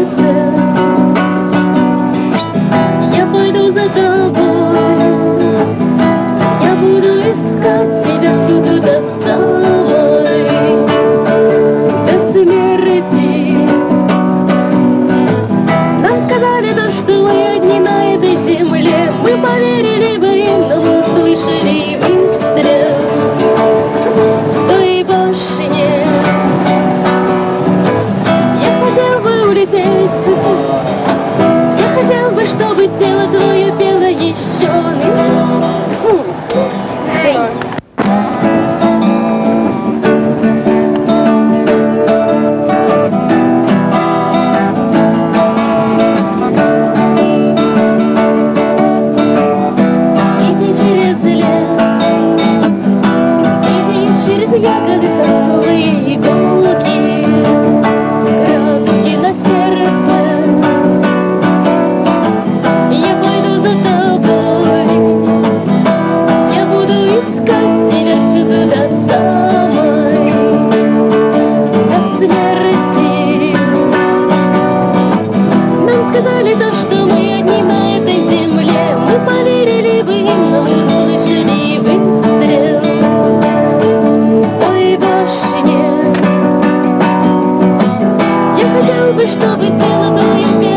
сердце. Я пойду за тобой, я буду искать тебя всюду до самой, до смерти. Нам сказали то, что мы одни на этой земле, мы поверили бы им, но мы услышали выстрел в той башне. Я хотел бы улететь, я хотел бы, чтобы тело твое пело еще. Иди через лес, иди через ягоды, сосновые иголки, крапки на сердце. Я пойду за тобой, я буду искать тебя всюду до самой, до смерти. Нам сказали то, что мы одни на этой земле, мы поверили бы им, но мы услышали выстрел в той башне. Я хотел бы, чтобы тело твое